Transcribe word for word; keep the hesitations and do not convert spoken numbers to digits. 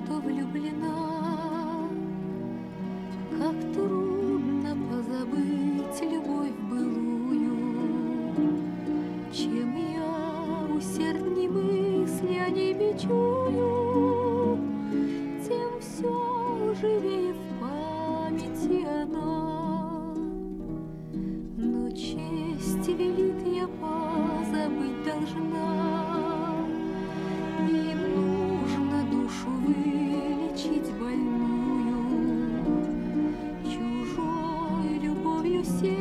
что влюблена. Как трудно позабыть любовь былую. Чем я усердней мысли о ней бичую, тем все живее в памяти она. Но честь велит, я позабыть должна. Им нужно душу вылечить больную, чужой любовью сердце